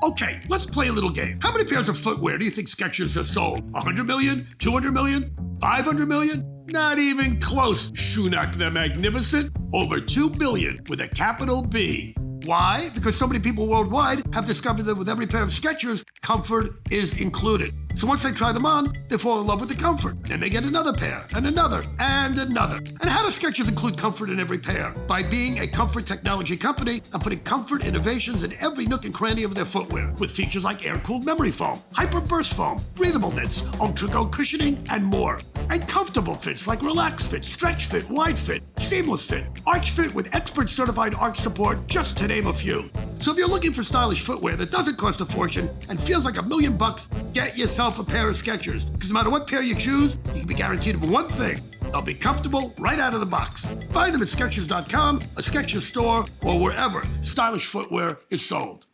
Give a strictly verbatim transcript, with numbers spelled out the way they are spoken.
Okay, let's play a little game. How many pairs of footwear do you think Skechers has sold? one hundred million? two hundred million? five hundred million? Not even close, Shunak the Magnificent. Over two billion with a capital B. Why? Because so many people worldwide have discovered that with every pair of Skechers, comfort is included. So once they try them on, they fall in love with the comfort. Then they get another pair, and another, and another. And how does Skechers include comfort in every pair? By being a comfort technology company and putting comfort innovations in every nook and cranny of their footwear, with features like air-cooled memory foam, hyper-burst foam, breathable knits, ultra-go cushioning, and more. And comfortable fits like Relax Fit, Stretch Fit, Wide Fit, Seamless Fit, Arch Fit with expert-certified arch support, just to name a few. So if you're looking for stylish footwear that doesn't cost a fortune and feels like a million bucks, get yourself a pair of Skechers. Because no matter what pair you choose, you can be guaranteed of one thing. They'll be comfortable right out of the box. Find them at Skechers dot com, a Skechers store, or wherever stylish footwear is sold.